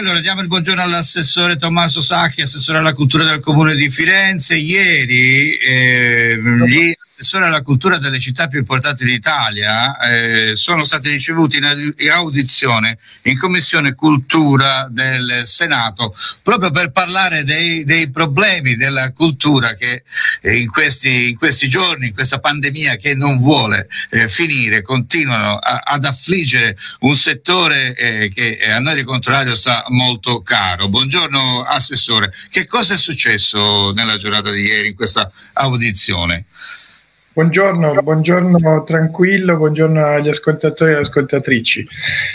Allora diamo il buongiorno all'assessore Tommaso Sacchi, assessore alla cultura del Comune di Firenze. Ieri gli assessori alla cultura delle città più importanti d'Italia sono stati ricevuti in audizione in Commissione Cultura del Senato proprio per parlare dei problemi della cultura che in questi giorni, in questa pandemia che non vuole finire, continuano ad affliggere un settore che a noi di Controradio sta molto caro. Buongiorno assessore, che cosa è successo nella giornata di ieri in questa audizione? Buongiorno tranquillo, buongiorno agli ascoltatori e alle ascoltatrici.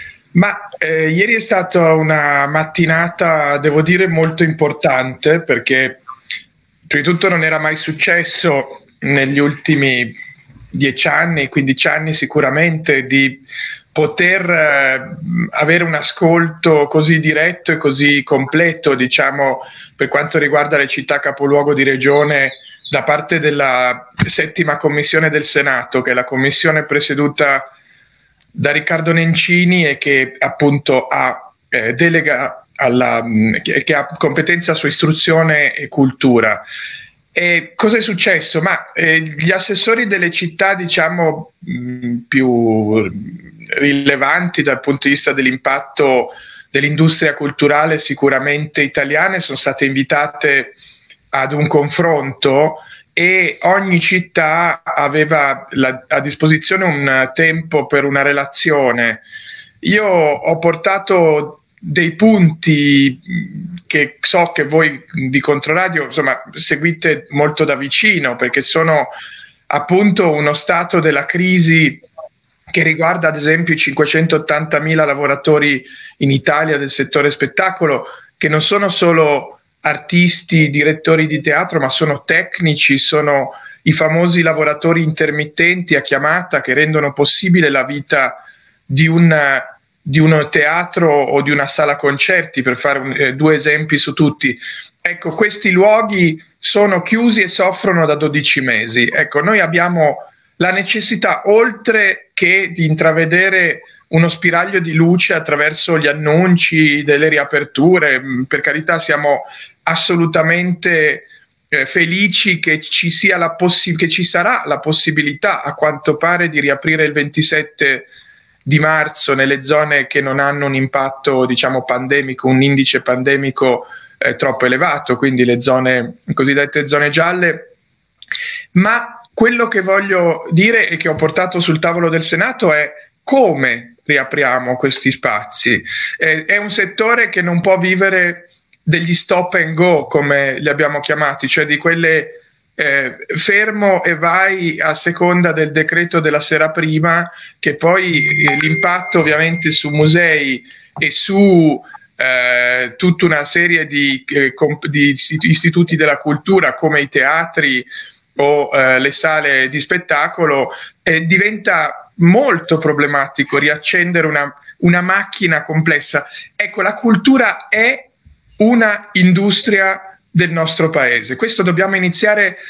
Ieri è stata una mattinata, devo dire, molto importante, perché prima di tutto non era mai successo negli ultimi 10 anni, 15 anni sicuramente, di poter avere un ascolto così diretto e così completo, diciamo, per quanto riguarda le città capoluogo di regione da parte della 7ª Commissione del Senato, che è la commissione presieduta da Riccardo Nencini e che appunto ha delega che ha competenza su istruzione e cultura. E cosa è successo? Gli assessori delle città, diciamo, più rilevanti dal punto di vista dell'impatto dell'industria culturale sicuramente italiane sono state invitate ad un confronto e ogni città aveva a disposizione un tempo per una relazione. Io ho portato dei punti che so che voi di Controradio, insomma, seguite molto da vicino, perché sono appunto uno stato della crisi che riguarda ad esempio i 580.000 lavoratori in Italia del settore spettacolo, che non sono solo artisti, direttori di teatro, ma sono tecnici, sono i famosi lavoratori intermittenti a chiamata che rendono possibile la vita di un teatro o di una sala concerti, per fare 2 esempi su tutti. Ecco, questi luoghi sono chiusi e soffrono da 12 mesi. Ecco, noi abbiamo la necessità, oltre che di intravedere uno spiraglio di luce attraverso gli annunci delle riaperture, per carità siamo assolutamente felici che ci sarà la possibilità, a quanto pare, di riaprire il 27 di marzo nelle zone che non hanno un impatto, diciamo, pandemico, un indice pandemico troppo elevato, quindi le cosiddette zone gialle. Ma quello che voglio dire e che ho portato sul tavolo del Senato è come riapriamo questi spazi. È un settore che non può vivere degli stop and go, come li abbiamo chiamati, cioè di quelle fermo e vai a seconda del decreto della sera prima, che poi l'impatto ovviamente su musei e su tutta una serie di istituti della cultura come i teatri o le sale di spettacolo diventa molto problematico riaccendere una macchina complessa. Ecco, la cultura è una industria del nostro paese. Questo dobbiamo iniziare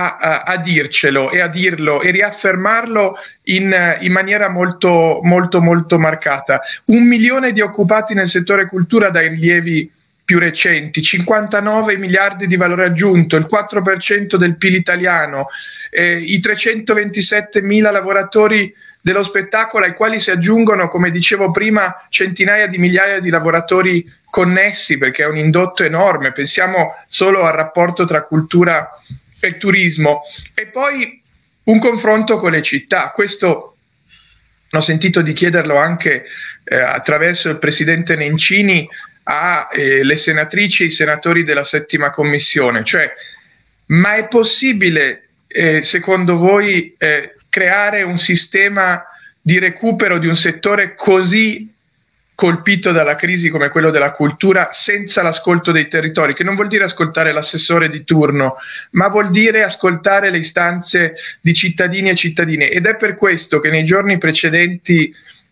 a dircelo e a dirlo e riaffermarlo in maniera molto, molto, molto marcata. 1 milione di occupati nel settore cultura dai rilievi più recenti, 59 miliardi di valore aggiunto, il 4% del PIL italiano, i 327.000 lavoratori dello spettacolo, ai quali si aggiungono, come dicevo prima, centinaia di migliaia di lavoratori connessi, perché è un indotto enorme. Pensiamo solo al rapporto tra cultura e turismo. E poi un confronto con le città. Questo ho sentito di chiederlo anche attraverso il presidente Nencini alle senatrici e i senatori della 7ª Commissione. Cioè, ma è possibile, secondo voi, creare un sistema di recupero di un settore così colpito dalla crisi come quello della cultura senza l'ascolto dei territori, che non vuol dire ascoltare l'assessore di turno, ma vuol dire ascoltare le istanze di cittadini e cittadine? Ed è per questo che nei giorni precedenti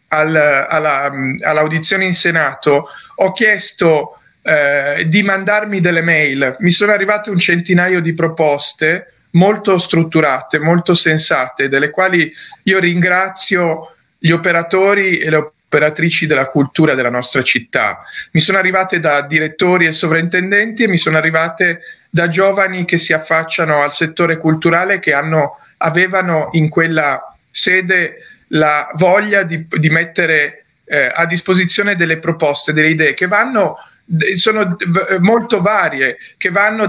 all'audizione in Senato ho chiesto di mandarmi delle mail. Mi sono arrivate un centinaio di proposte molto strutturate, molto sensate, delle quali io ringrazio gli operatori e le operatrici della cultura della nostra città. Mi sono arrivate da direttori e sovrintendenti e mi sono arrivate da giovani che si affacciano al settore culturale, che avevano in quella sede la voglia di mettere a disposizione delle proposte, delle idee che sono molto varie, che vanno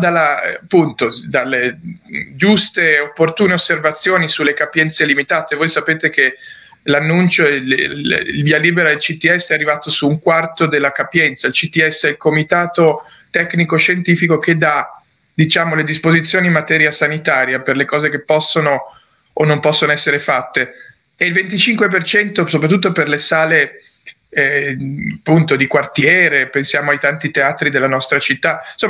dalle giuste, opportune osservazioni sulle capienze limitate. Voi sapete che l'annuncio, il via libera del CTS è arrivato su 1/4 della capienza. Il CTS è il comitato tecnico scientifico che dà, diciamo, le disposizioni in materia sanitaria per le cose che possono o non possono essere fatte, e il 25%, soprattutto per le sale appunto di quartiere, pensiamo ai tanti teatri della nostra città, insomma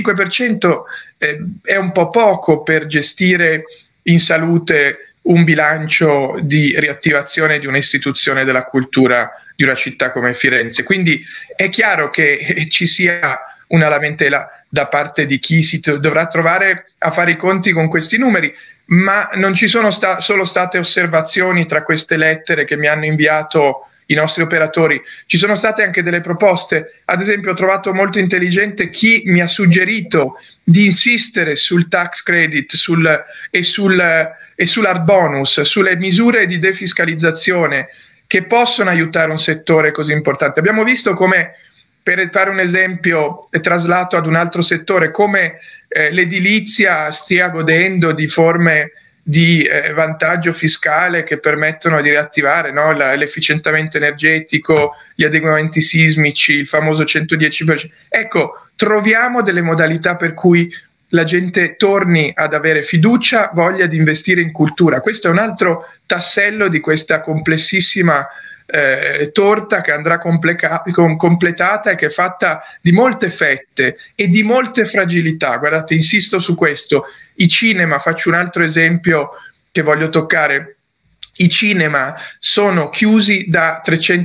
25% è un po' poco per gestire in salute un bilancio di riattivazione di un'istituzione della cultura di una città come Firenze. Quindi è chiaro che ci sia una lamentela da parte di chi si dovrà trovare a fare i conti con questi numeri, ma non ci sono solo state osservazioni tra queste lettere che mi hanno inviato i nostri operatori, ci sono state anche delle proposte. Ad esempio, ho trovato molto intelligente chi mi ha suggerito di insistere sul tax credit e sull'art bonus, sulle misure di defiscalizzazione che possono aiutare un settore così importante. Abbiamo visto come, per fare un esempio traslato ad un altro settore, come l'edilizia stia godendo di forme di vantaggio fiscale che permettono di riattivare, no? L'efficientamento energetico, gli adeguamenti sismici, il famoso 110%. Ecco, troviamo delle modalità per cui la gente torni ad avere fiducia, voglia di investire in cultura. Questo è un altro tassello di questa complessissima torta che andrà completata e che è fatta di molte fette e di molte fragilità. Guardate, insisto su questo. I cinema, faccio un altro esempio che voglio toccare. I cinema sono chiusi da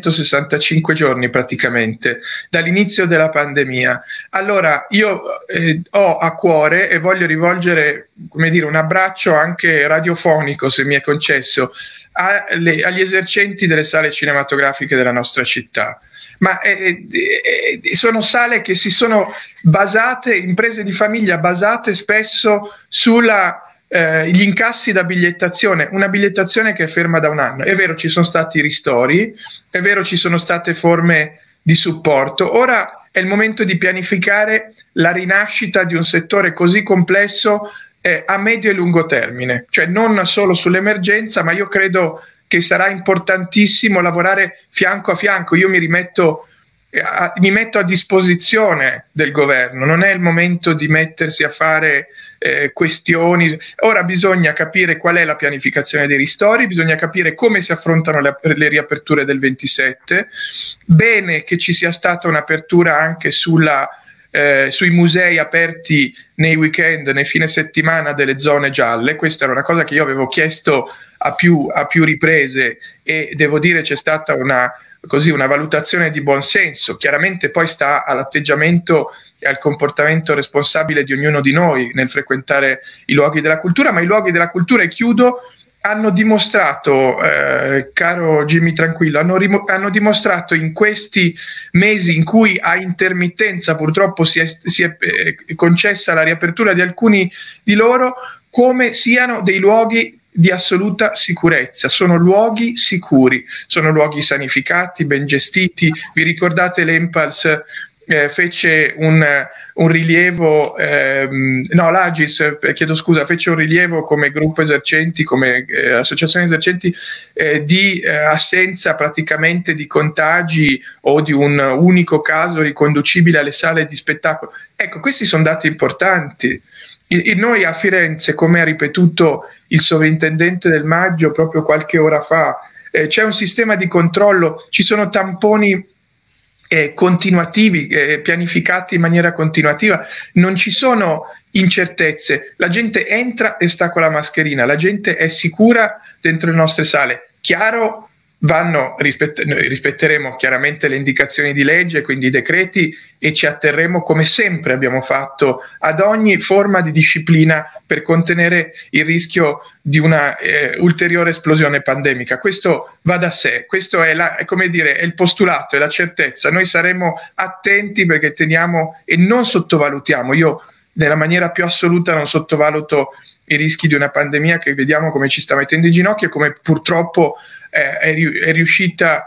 365 giorni praticamente, dall'inizio della pandemia. Allora io ho a cuore e voglio rivolgere, come dire, un abbraccio anche radiofonico, se mi è concesso, agli esercenti delle sale cinematografiche della nostra città. Ma sono sale che si sono basate, imprese di famiglia basate spesso gli incassi da bigliettazione, una bigliettazione che è ferma da un anno. È vero, ci sono stati ristori, è vero, ci sono state forme di supporto. Ora è il momento di pianificare la rinascita di un settore così complesso a medio e lungo termine, cioè non solo sull'emergenza, ma io credo che sarà importantissimo lavorare fianco a fianco. Io mi metto a disposizione del governo, non è il momento di mettersi a fare questioni. Ora bisogna capire qual è la pianificazione dei ristori, bisogna capire come si affrontano le riaperture del 27, bene che ci sia stata un'apertura anche sui musei aperti nei weekend, nei fine settimana, delle zone gialle. Questa era una cosa che io avevo chiesto a più riprese e devo dire c'è stata una valutazione di buon senso. Chiaramente poi sta all'atteggiamento e al comportamento responsabile di ognuno di noi nel frequentare i luoghi della cultura, ma i luoghi della cultura, e chiudo, hanno dimostrato, caro Jimmy Tranquillo, hanno dimostrato in questi mesi in cui a intermittenza purtroppo si è concessa la riapertura di alcuni di loro, come siano dei luoghi di assoluta sicurezza. Sono luoghi sicuri, sono luoghi sanificati, ben gestiti. Vi ricordate l'Empals fece un rilievo, l'Agis, chiedo scusa, fece un rilievo come gruppo esercenti, come associazione esercenti, di assenza praticamente di contagi o di un unico caso riconducibile alle sale di spettacolo. Ecco, questi sono dati importanti. Noi a Firenze, come ha ripetuto il sovrintendente del Maggio proprio qualche ora fa, c'è un sistema di controllo, ci sono tamponi continuativi, pianificati in maniera continuativa, non ci sono incertezze, la gente entra e sta con la mascherina, la gente è sicura dentro le nostre sale. Chiaro noi rispetteremo chiaramente le indicazioni di legge, quindi i decreti, e ci atterremo come sempre abbiamo fatto ad ogni forma di disciplina per contenere il rischio di una ulteriore esplosione pandemica. Questo va da sé, questo è è il postulato, è la certezza. Noi saremo attenti perché teniamo e non sottovalutiamo. Io nella maniera più assoluta non sottovaluto i rischi di una pandemia che vediamo come ci sta mettendo in ginocchio e come purtroppo è riuscita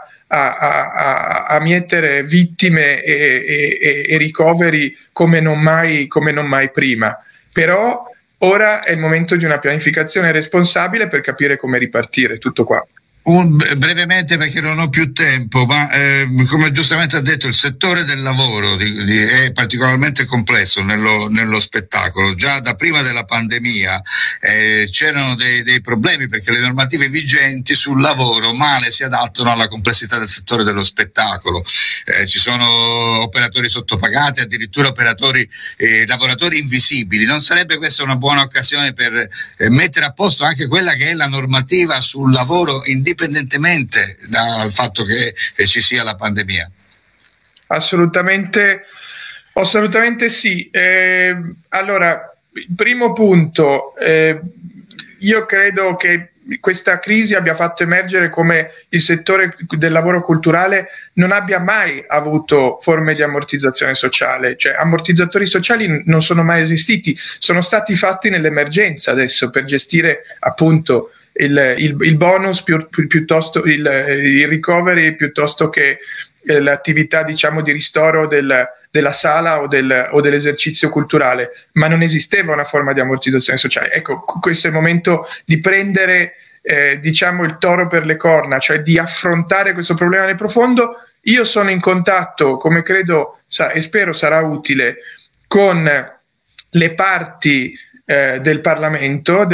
a mietere vittime e ricoveri come non mai prima. Però ora è il momento di una pianificazione responsabile per capire come ripartire, tutto qua. Brevemente, perché non ho più tempo, ma come giustamente ha detto, il settore del lavoro è particolarmente complesso nello spettacolo. Già da prima della pandemia c'erano dei problemi, perché le normative vigenti sul lavoro male si adattano alla complessità del settore dello spettacolo. Ci sono operatori sottopagati, addirittura lavoratori invisibili. Non sarebbe questa una buona occasione per mettere a posto anche quella che è la normativa sul lavoro indipendentemente dal fatto che ci sia la pandemia? Assolutamente sì. Allora, primo punto, io credo che questa crisi abbia fatto emergere come il settore del lavoro culturale non abbia mai avuto forme di ammortizzazione sociale, cioè ammortizzatori sociali non sono mai esistiti, sono stati fatti nell'emergenza adesso per gestire appunto il bonus piuttosto il recovery, piuttosto che l'attività, diciamo, di ristoro della sala o dell'esercizio culturale, ma non esisteva una forma di ammortizzazione sociale. Ecco, questo è il momento di prendere diciamo il toro per le corna, cioè di affrontare questo problema nel profondo. Io sono in contatto, come credo e spero sarà utile, con le parti del Parlamento,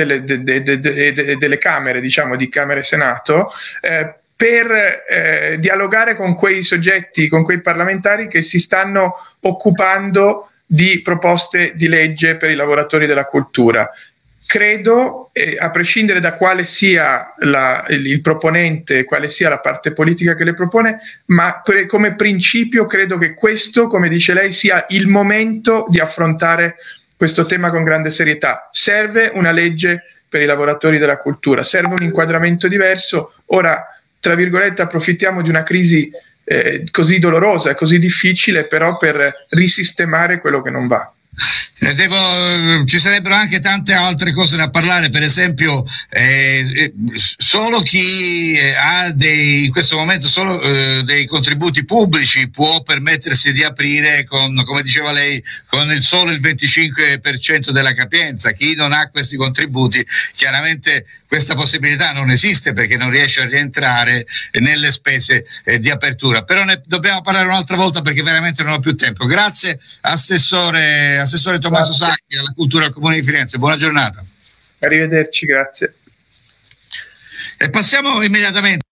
delle Camere, diciamo di Camera e Senato, per dialogare con quei soggetti, con quei parlamentari che si stanno occupando di proposte di legge per i lavoratori della cultura. Credo, a prescindere da quale sia il proponente, quale sia la parte politica che le propone, ma come principio credo che questo, come dice lei, sia il momento di affrontare questo tema con grande serietà. Serve una legge per i lavoratori della cultura, serve un inquadramento diverso. Ora, tra virgolette, approfittiamo di una crisi così dolorosa e così difficile, però per risistemare quello che non va. Ci sarebbero anche tante altre cose da parlare, per esempio solo chi ha in questo momento solo dei contributi pubblici può permettersi di aprire come diceva lei, con solo il 25% della capienza. Chi non ha questi contributi, chiaramente questa possibilità non esiste, perché non riesce a rientrare nelle spese di apertura. Però ne dobbiamo parlare un'altra volta, perché veramente non ho più tempo. Grazie Assessore Tommaso Sacchi, alla Cultura al Comune di Firenze. Buona giornata. Arrivederci, grazie. E passiamo immediatamente